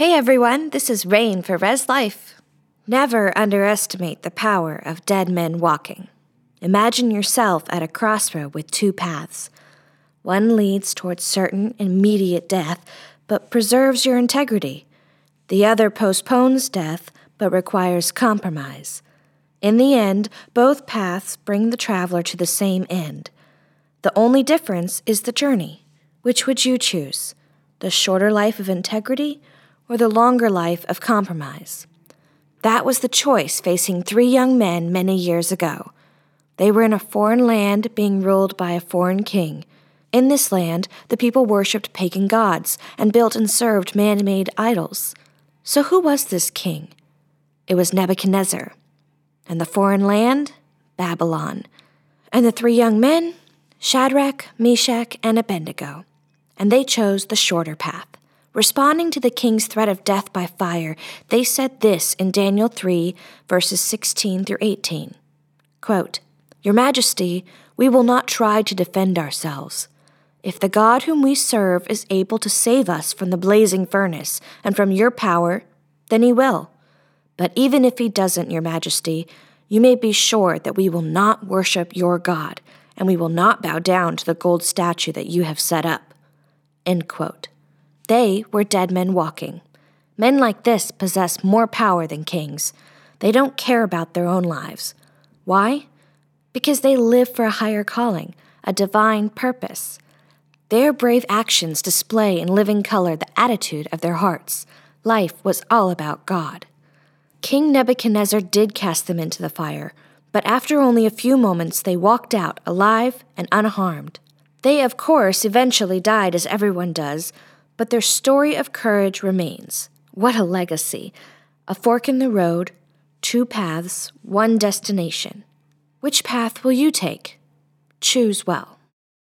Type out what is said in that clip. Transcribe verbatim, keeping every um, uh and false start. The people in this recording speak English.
Hey everyone, this is Rain for Res Life. Never underestimate the power of dead men walking. Imagine yourself at a crossroad with two paths. One leads towards certain immediate death, but preserves your integrity. The other postpones death, but requires compromise. In the end, both paths bring the traveler to the same end. The only difference is the journey. Which would you choose? The shorter life of integrity or the longer life of compromise? That was the choice facing three young men many years ago. They were in a foreign land being ruled by a foreign king. In this land, the people worshipped pagan gods and built and served man-made idols. So who was this king? It was Nebuchadnezzar. And the foreign land? Babylon. And the three young men? Shadrach, Meshach, and Abednego. And they chose the shorter path. Responding to the king's threat of death by fire, they said this in Daniel three, verses sixteen through eighteen. Quote, "Your Majesty, we will not try to defend ourselves. If the God whom we serve is able to save us from the blazing furnace and from your power, then he will. But even if he doesn't, Your Majesty, you may be sure that we will not worship your God, and we will not bow down to the gold statue that you have set up." End quote. They were dead men walking. Men like this possess more power than kings. They don't care about their own lives. Why? Because they live for a higher calling, a divine purpose. Their brave actions display in living color the attitude of their hearts. Life was all about God. King Nebuchadnezzar did cast them into the fire, but after only a few moments they walked out alive and unharmed. They, of course, eventually died as everyone does, but their story of courage remains. What a legacy. A fork in the road, two paths, one destination. Which path will you take? Choose well.